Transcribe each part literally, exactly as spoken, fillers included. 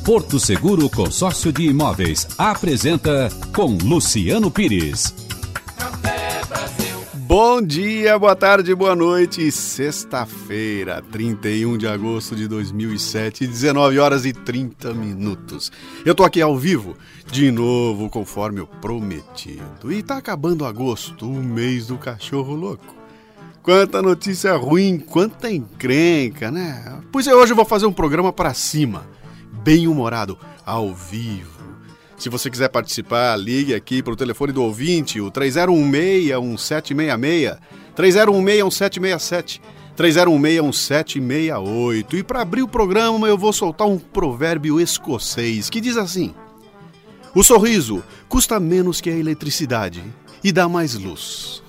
Porto Seguro Consórcio de Imóveis apresenta com Luciano Pires. Bom dia, boa tarde, boa noite. Sexta-feira, trinta e um de agosto de dois mil e sete, dezenove horas e trinta minutos. Eu tô aqui ao vivo, de novo, conforme eu prometido. E tá acabando agosto, o mês do cachorro louco. Quanta notícia ruim, quanta encrenca, né? Pois é, hoje eu vou fazer um programa pra cima, bem humorado, ao vivo. Se você quiser participar, ligue aqui para o telefone do ouvinte, o três zero um seis, um sete seis seis, três zero um seis, um sete seis sete, três zero um seis, um sete seis oito. E para abrir o programa eu vou soltar um provérbio escocês que diz assim: o sorriso custa menos que a eletricidade e dá mais luz.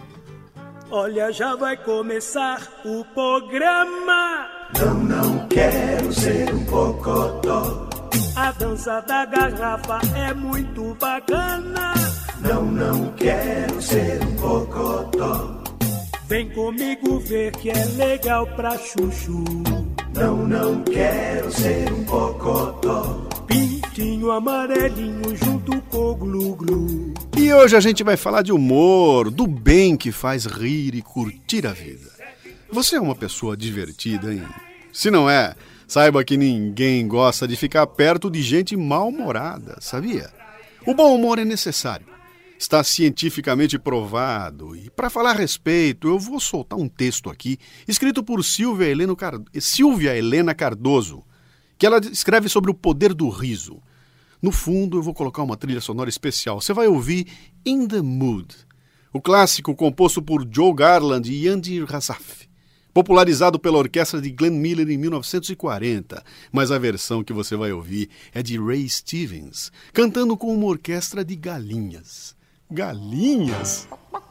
Olha, já vai começar o programa. Não, não quero ser um cocotó. A dança da garrafa é muito bacana. Não, não quero ser um cocotó. Vem comigo ver que é legal pra chuchu. Não, não quero ser um cocotó. Pintinho amarelinho junto com glu-glu. E hoje a gente vai falar de humor, do bem que faz rir e curtir a vida. Você é uma pessoa divertida, hein? Se não é, saiba que ninguém gosta de ficar perto de gente mal-humorada, sabia? O bom humor é necessário. Está cientificamente provado. E para falar a respeito, eu vou soltar um texto aqui, escrito por Silvia Helena, Card... Silvia Helena Cardoso, que ela escreve sobre o poder do riso. No fundo, eu vou colocar uma trilha sonora especial. Você vai ouvir In the Mood, o clássico composto por Joe Garland e Andy Razaf, popularizado pela orquestra de Glenn Miller em mil novecentos e quarenta, mas a versão que você vai ouvir é de Ray Stevens, cantando com uma orquestra de galinhas. Galinhas?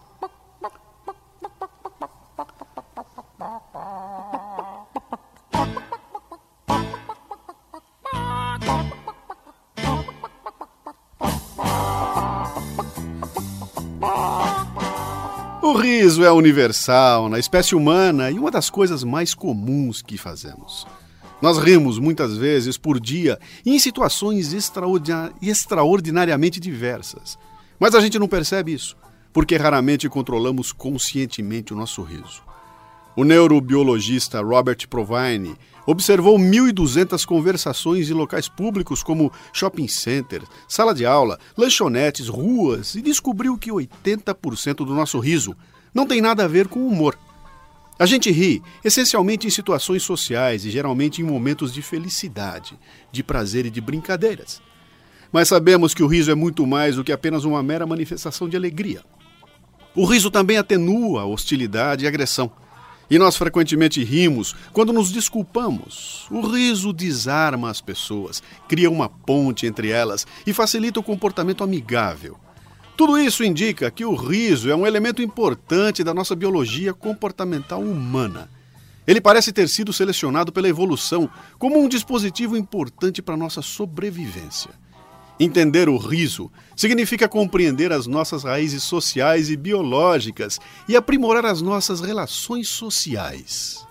O riso é universal na espécie humana e uma das coisas mais comuns que fazemos. Nós rimos muitas vezes por dia e em situações extraordinar- extraordinariamente diversas. Mas a gente não percebe isso, porque raramente controlamos conscientemente o nosso riso. O neurobiologista Robert Provine observou mil e duzentas conversações em locais públicos como shopping centers, sala de aula, lanchonetes, ruas e descobriu que oitenta por cento do nosso riso não tem nada a ver com humor. A gente ri essencialmente em situações sociais e geralmente em momentos de felicidade, de prazer e de brincadeiras. Mas sabemos que o riso é muito mais do que apenas uma mera manifestação de alegria. O riso também atenua a hostilidade e agressão. E nós frequentemente rimos quando nos desculpamos. O riso desarma as pessoas, cria uma ponte entre elas e facilita o comportamento amigável. Tudo isso indica que o riso é um elemento importante da nossa biologia comportamental humana. Ele parece ter sido selecionado pela evolução como um dispositivo importante para a nossa sobrevivência. Entender o riso significa compreender as nossas raízes sociais e biológicas e aprimorar as nossas relações sociais.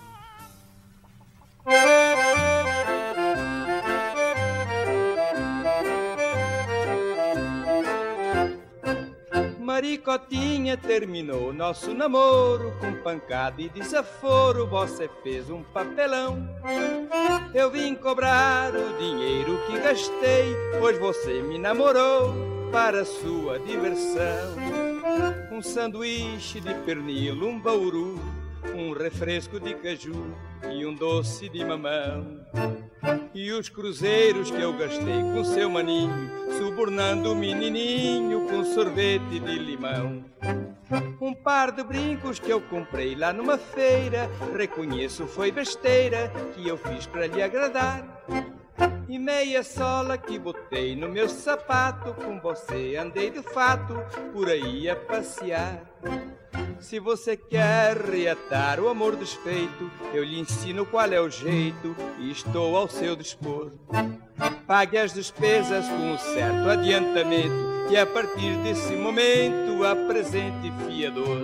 Maricotinha terminou nosso namoro, com pancada e desaforo você fez um papelão. Eu vim cobrar o dinheiro que gastei, pois você me namorou para sua diversão. Um sanduíche de pernil, um bauru, um refresco de caju e um doce de mamão. E os cruzeiros que eu gastei com seu maninho, subornando o menininho com sorvete de limão. Um par de brincos que eu comprei lá numa feira, reconheço foi besteira que eu fiz para lhe agradar. E meia sola que botei no meu sapato, com você andei de fato por aí a passear. Se você quer reatar o amor desfeito, eu lhe ensino qual é o jeito e estou ao seu dispor. Pague as despesas com um certo adiantamento e a partir desse momento apresente fiador.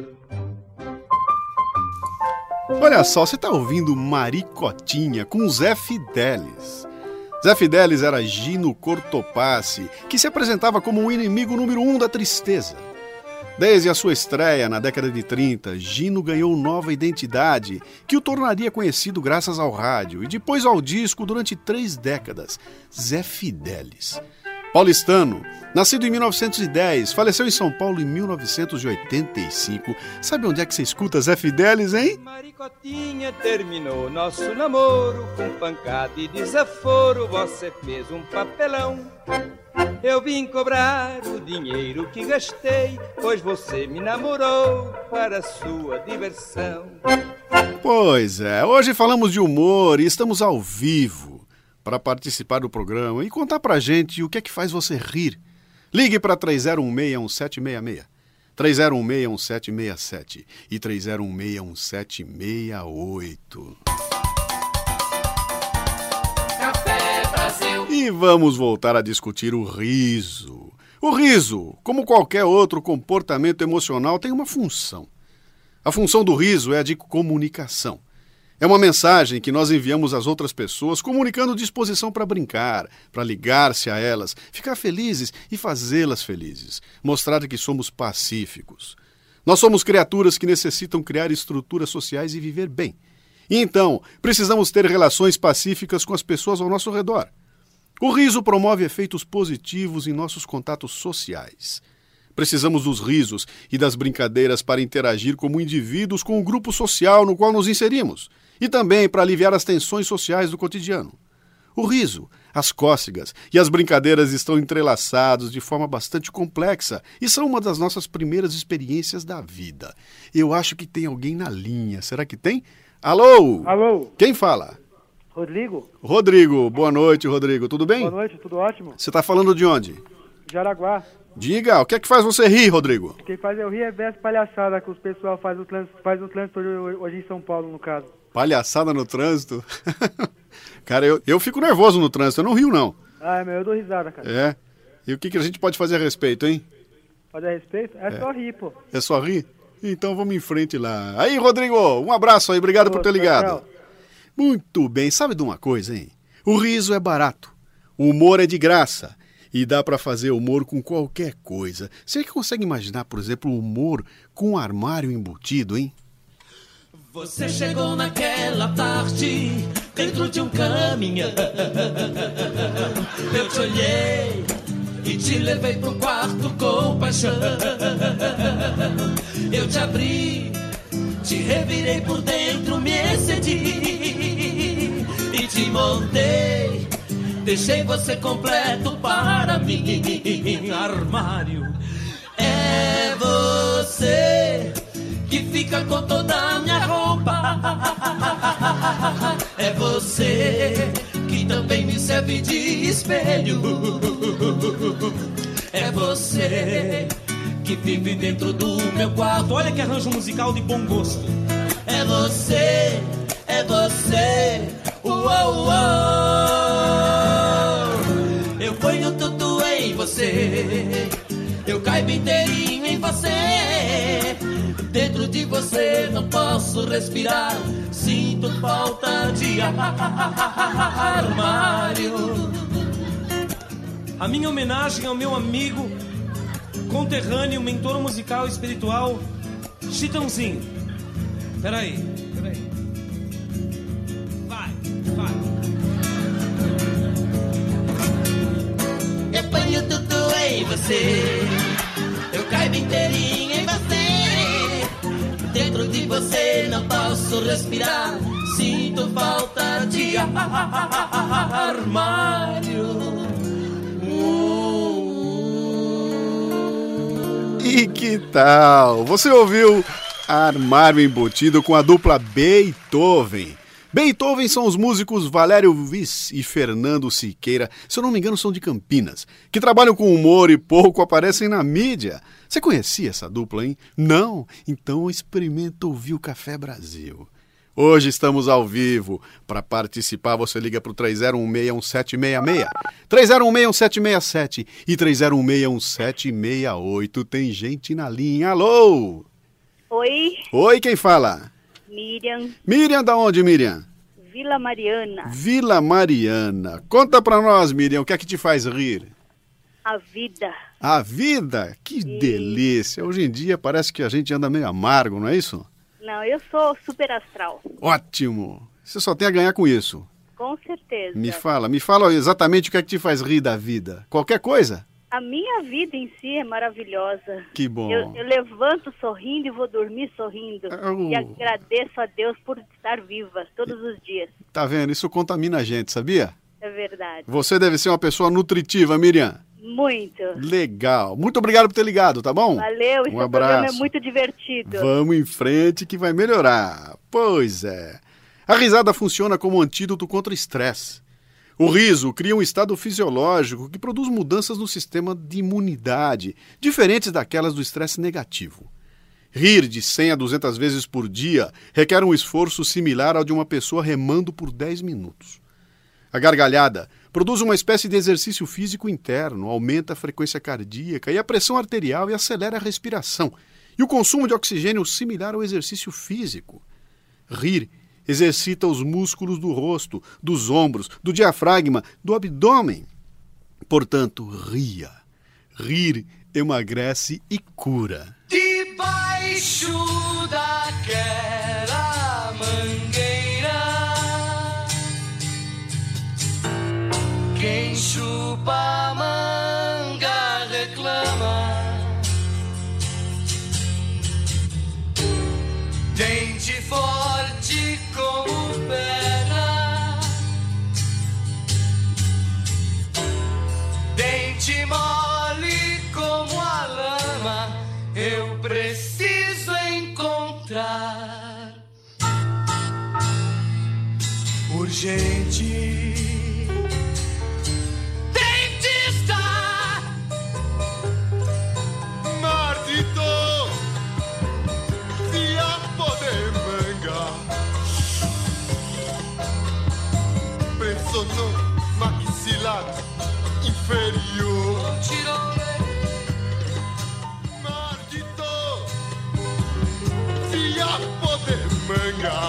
Olha só, você está ouvindo Maricotinha com Zé Fidelis. Zé Fidelis era Gino Cortopassi, que se apresentava como o inimigo número um da tristeza. Desde a sua estreia na década de trinta, Gino ganhou nova identidade, que o tornaria conhecido graças ao rádio e depois ao disco durante três décadas, Zé Fidelis. Paulistano, nascido em mil novecentos e dez, faleceu em São Paulo em mil novecentos e oitenta e cinco. Sabe onde é que você escuta Zé Fidelis, hein? Maricotinha terminou nosso namoro, com pancada e desaforo, você fez um papelão. Eu vim cobrar o dinheiro que gastei, pois você me namorou para sua diversão. Pois é, hoje falamos de humor e estamos ao vivo para participar do programa e contar pra gente o que é que faz você rir. Ligue para três zero um seis, um sete seis seis, três zero um seis, um sete seis sete e três zero um seis, um sete seis oito. E vamos voltar a discutir o riso. O riso, como qualquer outro comportamento emocional, tem uma função. A função do riso é a de comunicação. É uma mensagem que nós enviamos às outras pessoas, comunicando disposição para brincar, para ligar-se a elas, ficar felizes e fazê-las felizes, mostrar que somos pacíficos. Nós somos criaturas que necessitam criar estruturas sociais e viver bem. E então, precisamos ter relações pacíficas com as pessoas ao nosso redor. O riso promove efeitos positivos em nossos contatos sociais. Precisamos dos risos e das brincadeiras para interagir como indivíduos com o grupo social no qual nos inserimos e também para aliviar as tensões sociais do cotidiano. O riso, as cócegas e as brincadeiras estão entrelaçados de forma bastante complexa e são uma das nossas primeiras experiências da vida. Eu acho que tem alguém na linha. Será que tem? Alô? Alô? Quem fala? Rodrigo? Rodrigo. Boa noite, Rodrigo. Tudo bem? Boa noite, tudo ótimo? Você está falando de onde? Jaraguá. Diga, o que é que faz você rir, Rodrigo? Quem faz eu rir é ver as palhaçadas que os pessoal faz no trânsito, faz no trânsito hoje, hoje em São Paulo, no caso. Palhaçada no trânsito? Cara, eu, eu fico nervoso no trânsito, eu não rio, não. Ah, meu, eu dou risada, cara. É? E o que, que a gente pode fazer a respeito, hein? Fazer a respeito? É, é só rir, pô. É só rir? Então vamos em frente lá. Aí, Rodrigo, um abraço aí, obrigado por ter ligado. Tchau. Muito bem, sabe de uma coisa, hein? O riso é barato, o humor é de graça e dá pra fazer humor com qualquer coisa. Você consegue imaginar, por exemplo, o humor com um armário embutido, hein? Você chegou naquela tarde dentro de um caminhão. Eu te olhei e te levei pro quarto com paixão. Eu te abri, te revirei por dentro, me excedi e te montei. Deixei você completo para mim. Armário, é você que fica com toda a minha roupa. É você que também me serve de espelho. É você que vive dentro do meu quarto. Olha que arranjo musical de bom gosto. É você, é você. Uou, uou. Eu ponho tudo em você. Eu caibo inteirinho em você. Dentro de você não posso respirar. Sinto falta de armário. A minha homenagem ao meu amigo, conterrâneo, mentor musical e espiritual, Chitãozinho. Peraí, peraí. Vai, vai. Eu ponho tudo em você. Eu caibo inteirinho em você. Dentro de você não posso respirar. Sinto falta de armário. E que tal? Você ouviu Armário Embutido com a dupla Beethoven. Beethoven são os músicos Valério Viz e Fernando Siqueira, se eu não me engano são de Campinas, que trabalham com humor e pouco aparecem na mídia. Você conhecia essa dupla, hein? Não? Então experimenta ouvir o Café Brasil. Hoje estamos ao vivo. Para participar, você liga para o três zero um seis, um sete seis seis, três zero um seis, um sete seis sete e três zero um seis, um sete seis oito. Tem gente na linha. Alô? Oi, Oi, quem fala? Miriam, Miriam, da onde, Miriam? Vila Mariana. Vila Mariana. Conta pra nós, Miriam, o que é que te faz rir? A vida. A vida? Que e... delícia. Hoje em dia parece que a gente anda meio amargo, não é isso? Não, eu sou super astral. Ótimo. Você só tem a ganhar com isso. Com certeza. Me fala, me fala exatamente o que é que te faz rir da vida. Qualquer coisa? A minha vida em si é maravilhosa. Que bom. Eu, eu levanto sorrindo e vou dormir sorrindo. Oh. E agradeço a Deus por estar viva todos os dias. Tá vendo? Isso contamina a gente, sabia? É verdade. Você deve ser uma pessoa nutritiva, Miriam. Muito. Legal. Muito obrigado por ter ligado, tá bom? Valeu. Um Esse abraço. programa é muito divertido. Vamos em frente que vai melhorar. Pois é. A risada funciona como antídoto contra o estresse. O riso cria um estado fisiológico que produz mudanças no sistema de imunidade, diferentes daquelas do estresse negativo. Rir de cem a duzentas vezes por dia requer um esforço similar ao de uma pessoa remando por dez minutos. A gargalhada produz uma espécie de exercício físico interno, aumenta a frequência cardíaca e a pressão arterial e acelera a respiração, e o consumo de oxigênio similar ao exercício físico. Rir exercita os músculos do rosto, dos ombros, do diafragma, do abdômen. Portanto, ria. Rir emagrece e cura. Debaixo daquela mangueira, quem chupa a manga reclama. Dente forte como pedra, dente mole como a lama, eu preciso encontrar urgente dentista. Maldito fiapo de manga, preso no maxilar inferior. Maldito fiapo de manga,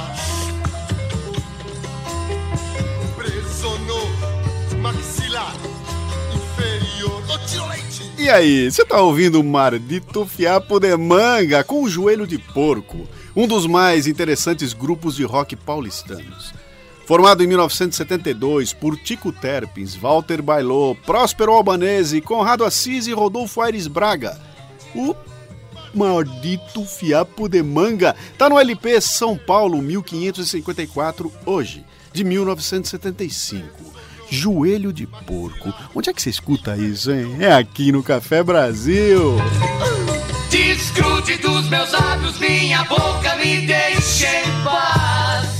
preso no maxilar inferior. E aí, você tá ouvindo o Maldito Fiapo de Manga com o Joelho de Porco, um dos mais interessantes grupos de rock paulistanos. Formado em mil novecentos e setenta e dois por Tico Terpins, Walter Bailô, Próspero Albanese, Conrado Assis e Rodolfo Aires Braga. O Maldito Fiapo de Manga tá no L P São Paulo mil quinhentos e cinquenta e quatro, hoje, de mil novecentos e setenta e cinco. Joelho de Porco. Onde é que você escuta isso, hein? É aqui no Café Brasil. Desgrude dos meus lábios, minha boca, me deixe em paz.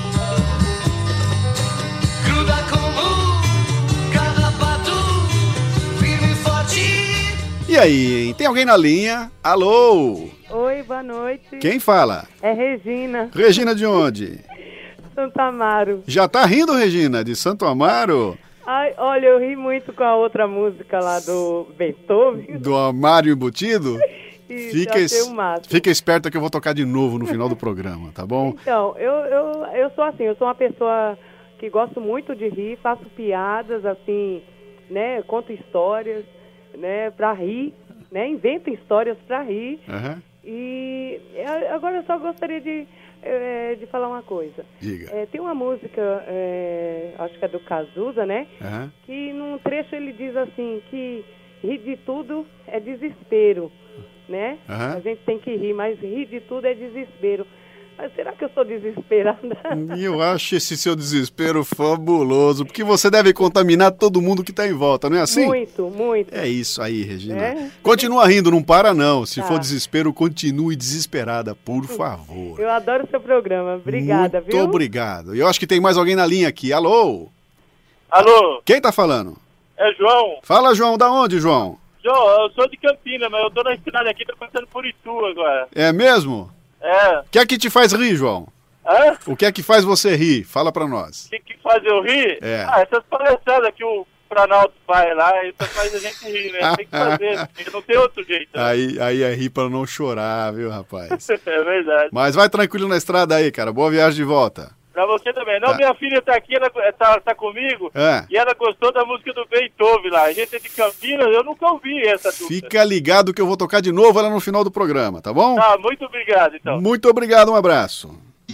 Gruda como carrapato, firme e forte. E aí, hein? Tem alguém na linha? Alô? Oi, boa noite. Quem fala? É Regina. Regina de onde? Santo Amaro. Já tá rindo, Regina, de Santo Amaro? Ai, olha, eu ri muito com a outra música lá do Beethoven. Do Amário Embutido? Isso, fica, es... fica esperta que eu vou tocar de novo no final do programa, tá bom? Então, eu, eu, eu sou assim, eu sou uma pessoa que gosto muito de rir, faço piadas, assim, né, conto histórias, né, pra rir, né, invento histórias pra rir. Uhum. E agora eu só gostaria de... É, de falar uma coisa. Diga. É, tem uma música, é, acho que é do Cazuza, né? Uhum. Que num trecho ele diz assim, que rir de tudo é desespero, né? Uhum. A gente tem que rir, mas rir de tudo é desespero. Mas será que eu sou desesperada? Eu acho esse seu desespero fabuloso, porque você deve contaminar todo mundo que está em volta, não é assim? Muito, muito. É isso aí, Regina. É? Continua rindo, não para não. Se tá. for desespero, continue desesperada, por favor. Eu adoro o seu programa. Obrigada, Muito viu? Muito obrigado. Eu acho que tem mais alguém na linha aqui. Alô? Alô? Quem tá falando? É João. Fala, João. Da onde, João? João, eu sou de Campinas, mas eu tô na estrada aqui, tô passando por Itu agora. É mesmo? É. O que é que te faz rir, João? Hã? O que é que faz você rir? Fala pra nós. O que, que faz eu rir? É. Ah, essas palhaçadas que o Planalto faz lá, isso faz a gente rir, né? Tem que fazer, não tem outro jeito. Né? Aí, aí é rir pra não chorar, viu, rapaz? É verdade. Mas vai tranquilo na estrada aí, cara. Boa viagem de volta. Pra você também. Não, Tá. minha filha tá aqui, ela tá, tá comigo, É. e ela gostou da música do Beethoven lá. A gente é de Campinas, eu nunca ouvi essa dupla. Fica ligado que eu vou tocar de novo ela no final do programa, tá bom? Tá, muito obrigado, então. Muito obrigado, um abraço.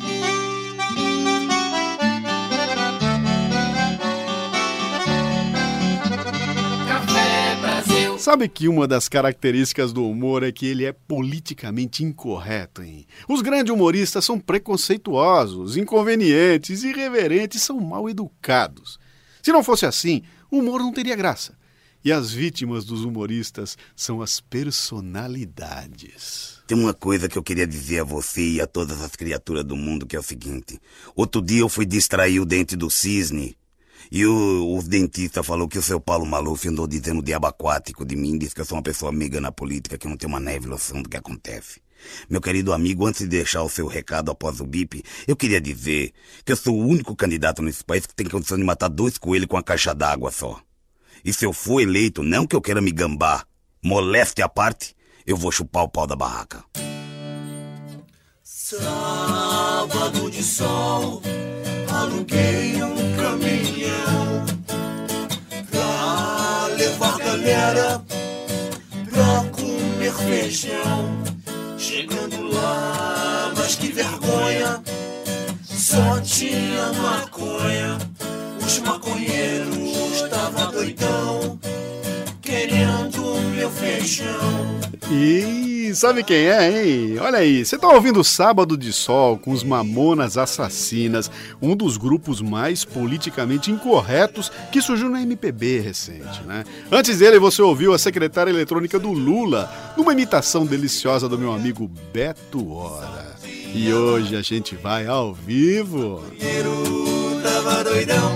Café Brasil. Sabe que uma das características do humor é que ele é politicamente incorreto, hein? Os grandes humoristas são preconceituosos, inconvenientes, irreverentes, são mal educados. Se não fosse assim, o humor não teria graça. E as vítimas dos humoristas são as personalidades. Tem uma coisa que eu queria dizer a você e a todas as criaturas do mundo, que é o seguinte. Outro dia eu fui distrair o dente do cisne e o, o dentista falou que o seu Paulo Maluf andou dizendo diabo aquático de mim, disse que eu sou uma pessoa amiga na política, que não tem uma neve noção do que acontece. Meu querido amigo, antes de deixar o seu recado após o bip, eu queria dizer que eu sou o único candidato nesse país que tem condição de matar dois coelhos com uma caixa d'água só. E se eu for eleito, não que eu queira me gambar, moleste à parte, eu vou chupar o pau da barraca. Sábado de sol, aluguei um caminhão pra levar galera pra comer feijão. Chegando lá, mas que vergonha, só tinha maconha. Os maconheiros estavam doidão, querendo meu feijão. E sabe quem é, hein? Olha aí, você tá ouvindo Sábado de Sol com os Mamonas Assassinas, um dos grupos mais politicamente incorretos que surgiu na M P B recente, né? Antes dele você ouviu a secretária eletrônica do Lula, numa imitação deliciosa do meu amigo Beto Hora. E hoje a gente vai ao vivo. Tava doidão,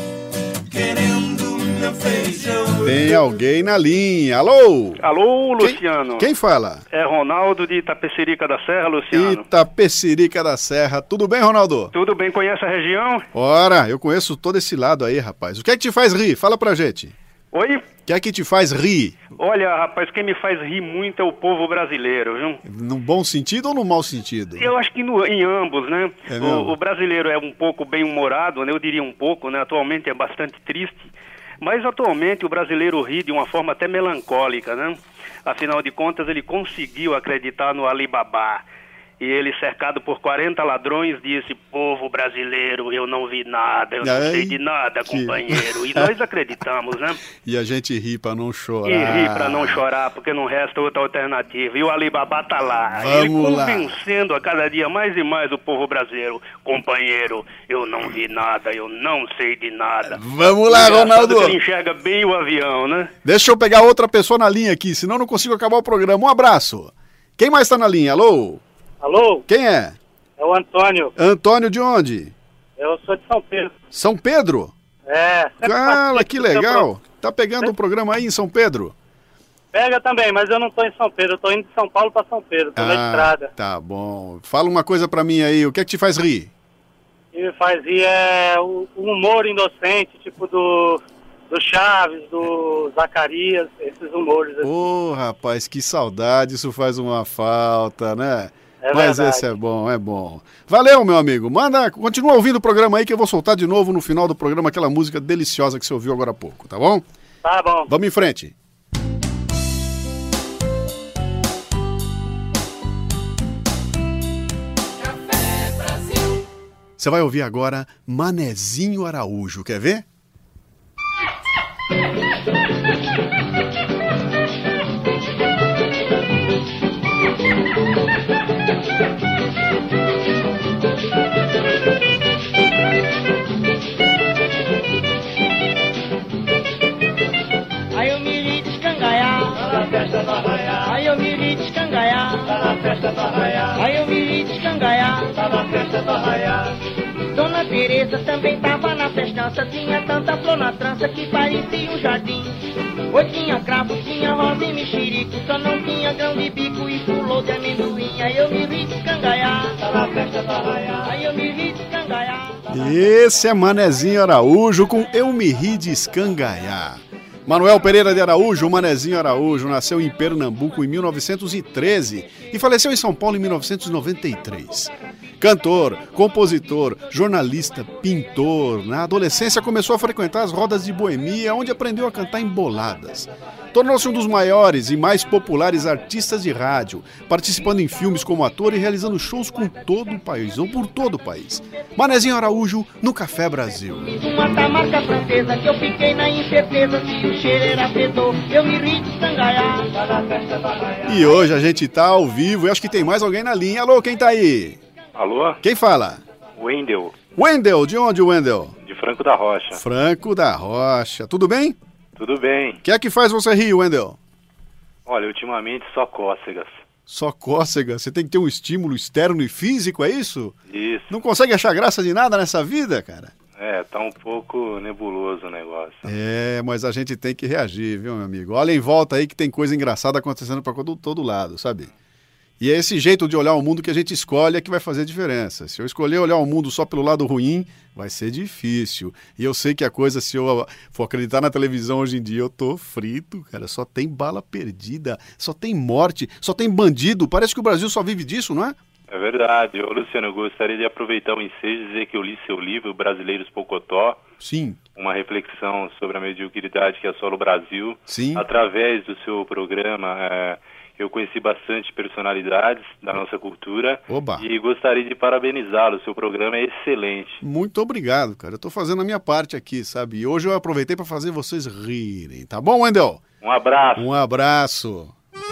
querendo meu feijão. Tem alguém na linha. Alô? Alô, Luciano. Quem, quem fala? É Ronaldo de Itapecerica da Serra, Luciano. Itapecerica da Serra. Tudo bem, Ronaldo? Tudo bem, conhece a região? Ora, eu conheço todo esse lado aí, rapaz. O que é que te faz rir? Fala pra gente. Oi? O que é que te faz rir? Olha, rapaz, quem me faz rir muito é o povo brasileiro, viu? No bom sentido ou no mau sentido? Eu acho que no, em ambos, né? É o, o brasileiro é um pouco bem-humorado, né? Eu diria um pouco, né? Atualmente é bastante triste. Mas atualmente o brasileiro ri de uma forma até melancólica, né? Afinal de contas, ele conseguiu acreditar no Alibaba. E ele, cercado por quarenta ladrões, disse: povo brasileiro, eu não vi nada, eu não Ai, sei de nada, que... companheiro. E nós acreditamos, né? E a gente ri pra não chorar. E ri pra não chorar, porque não resta outra alternativa. E o Alibaba tá lá, Vamos ele lá. convencendo a cada dia mais e mais o povo brasileiro: companheiro, eu não vi nada, eu não sei de nada. Vamos lá, Engraçado Ronaldo. que ele enxerga bem o avião, né? Deixa eu pegar outra pessoa na linha aqui, senão eu não consigo acabar o programa. Um abraço. Quem mais tá na linha? Alô? Alô? Quem é? É o Antônio. Antônio de onde? Eu sou de São Pedro. São Pedro? É. Cara, que legal. Tá pegando o programa aí em São Pedro? Pega também, mas eu não tô em São Pedro, eu tô indo de São Paulo pra São Pedro, tô na estrada. Tá bom. Fala uma coisa pra mim aí, o que é que te faz rir? O que me faz rir é o, o humor inocente, tipo do, do Chaves, do Zacarias, esses humores. Assim. Ô, rapaz, que saudade, isso faz uma falta, né? É Mas verdade. esse é bom, é bom. Valeu, meu amigo. Manda, continua ouvindo o programa aí que eu vou soltar de novo no final do programa aquela música deliciosa que você ouviu agora há pouco, tá bom? Tá bom. Vamos em frente. Você vai ouvir agora Manezinho Araújo, quer ver? Aí eu me li descangaiar, tá na festa do arraiá. Aí eu me li descangaiar, tá na festa do arraiá. Aí eu me li descangaiar, tá na festa do arraiá. Dona Teresa também tava na festança, tinha tanta flor na trança que parecia um jardim. Oi, tinha cravo, tinha rosa e mexerico, só não tinha grão de bico e pulou de amendoim. Aí eu me li descangaiar, tá na festa do arraiá. Aí eu me li descangaiar. Esse é Manezinho Araújo com Eu Me Ri de Escangaiar. Manuel Pereira de Araújo, o Manezinho Araújo, nasceu em Pernambuco em mil novecentos e treze e faleceu em São Paulo em mil novecentos e noventa e três. Cantor, compositor, jornalista, pintor. Na adolescência começou a frequentar as rodas de boemia, onde aprendeu a cantar em boladas. Tornou-se um dos maiores e mais populares artistas de rádio, participando em filmes como ator e realizando shows com todo o país, ou por todo o país. Manezinho Araújo, no Café Brasil. Uma da marca francesa que eu fiquei na incerteza se o cheiro era fedor, eu me ri de sangaiar. E hoje a gente tá ao vivo e acho que tem mais alguém na linha. Alô, quem tá aí? Alô? Quem fala? Wendel. Wendel, de onde, Wendel? De Franco da Rocha. Franco da Rocha. Tudo bem? Tudo bem. O que é que faz você rir, Wendel? Olha, ultimamente só cócegas. Só cócegas? Você tem que ter um estímulo externo e físico, é isso? Isso. Não consegue achar graça de nada nessa vida, cara? É, tá um pouco nebuloso o negócio. É, mas a gente tem que reagir, viu, meu amigo? Olha em volta aí que tem coisa engraçada acontecendo pra todo, todo lado, sabe? E é esse jeito de olhar o mundo que a gente escolhe é que vai fazer diferença. Se eu escolher olhar o mundo só pelo lado ruim, vai ser difícil. E eu sei que a coisa, se eu for acreditar na televisão hoje em dia, eu tô frito, cara. Só tem bala perdida, só tem morte, só tem bandido. Parece que o Brasil só vive disso, não é? É verdade. Ô, Luciano, eu gostaria de aproveitar o ensejo e dizer que eu li seu livro, Brasileiros Pocotó. Sim. Uma reflexão sobre a mediocridade que assola o Brasil. Sim. Através do seu programa... É... Eu conheci bastante personalidades da nossa cultura. Oba. E gostaria de parabenizá-lo. O seu programa é excelente. Muito obrigado, cara. Eu tô fazendo a minha parte aqui, sabe? E hoje eu aproveitei para fazer vocês rirem. Tá bom, Wendel? Um abraço. Um abraço.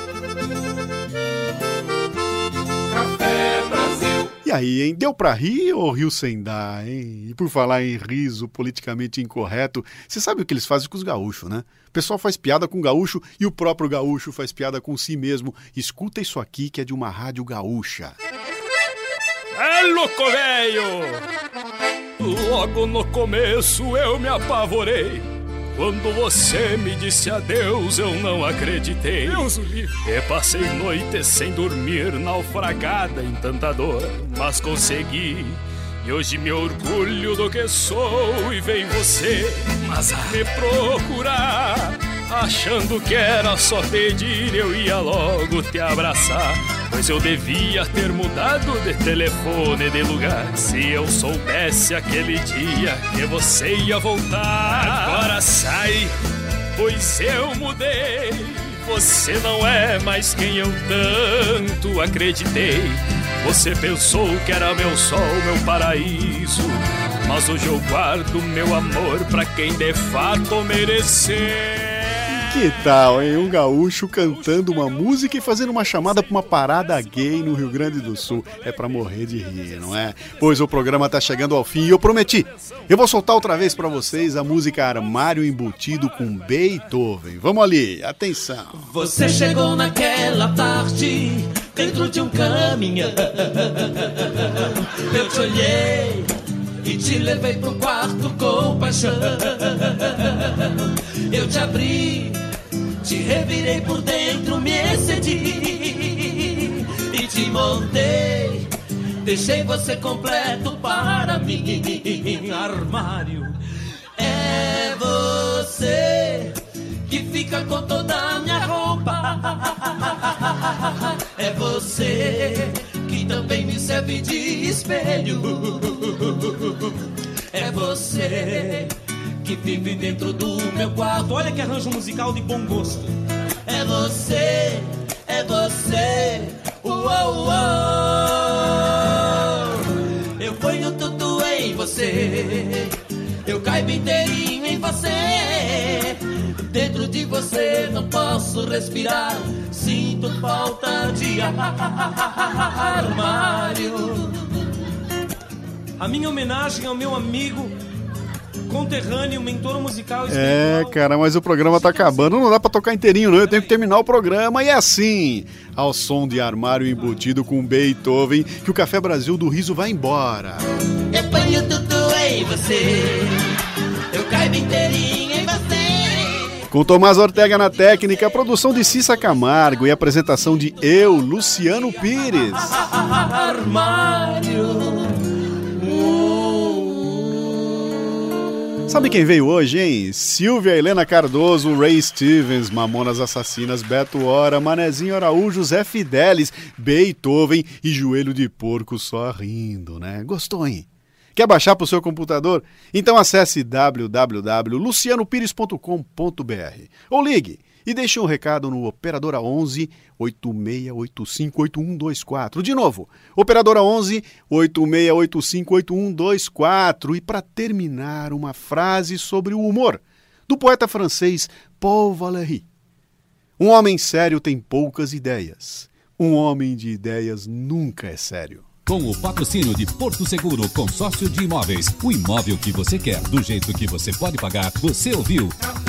E aí, hein? Deu pra rir ou riu sem dar, hein? E por falar em riso politicamente incorreto, você sabe o que eles fazem com os gaúchos, né? O pessoal faz piada com o gaúcho e o próprio gaúcho faz piada com si mesmo. Escuta isso aqui que é de uma rádio gaúcha. É louco, velho! Logo no começo eu me apavorei. Quando você me disse adeus, eu não acreditei. Deus o livre. E passei noites sem dormir, naufragada em tanta dor, mas consegui. E hoje me orgulho do que sou e vem você mas me procurar. Achando que era só pedir, eu ia logo te abraçar. Pois eu devia ter mudado de telefone de lugar. Se eu soubesse aquele dia que você ia voltar. Agora sai, pois eu mudei. Você não é mais quem eu tanto acreditei. Você pensou que era meu sol, meu paraíso. Mas hoje eu guardo meu amor pra quem de fato merecer. Que tal, hein? Um gaúcho cantando uma música e fazendo uma chamada pra uma parada gay no Rio Grande do Sul. É pra morrer de rir, não é? Pois o programa tá chegando ao fim e eu prometi. Eu vou soltar outra vez pra vocês a música Armário Embutido com Beethoven. Vamos ali, atenção. Você chegou naquela tarde dentro de um caminhão. Eu te olhei e te levei pro quarto com paixão. Eu te abri, te revirei por dentro, me excedi e te montei. Deixei você completo para mim. Armário é você que fica com toda a minha roupa. É você que também me serve de espelho. É você que vive dentro do meu quarto. Olha que arranjo musical de bom gosto. É você, é você. Uou, uou. Eu ponho tudo em você. Eu caibo inteirinho em você. Dentro de você não posso respirar. Sinto falta de armário. A minha homenagem ao meu amigo conterrâneo, mentor musical espiritual. É, cara, mas o programa tá acabando, não dá pra tocar inteirinho, não. Eu tenho que terminar o programa e é assim, ao som de Armário Embutido com Beethoven, que o Café Brasil do Riso vai embora. Eu ponho tudo em você. Eu caibo inteirinho em você. Com Tomás Ortega na técnica, a produção de Cissa Camargo e a apresentação de eu, Luciano Pires. Armário. Sabe quem veio hoje, hein? Silvia Helena Cardoso, Ray Stevens, Mamonas Assassinas, Beto Hora, Manezinho Araújo, Zé Fidelis, Beethoven e Joelho de Porco só rindo, né? Gostou, hein? Quer baixar para o seu computador? Então acesse w w w ponto luciano pires ponto com ponto b r ou ligue e deixe um recado no Operadora onze, oito seis oito cinco, oito um dois quatro. De novo, Operadora onze, oito seis oito cinco, oito um dois quatro. E para terminar, uma frase sobre o humor, do poeta francês Paul Valéry. Um homem sério tem poucas ideias. Um homem de ideias nunca é sério. Com o patrocínio de Porto Seguro Consórcio de Imóveis, o imóvel que você quer, do jeito que você pode pagar, você ouviu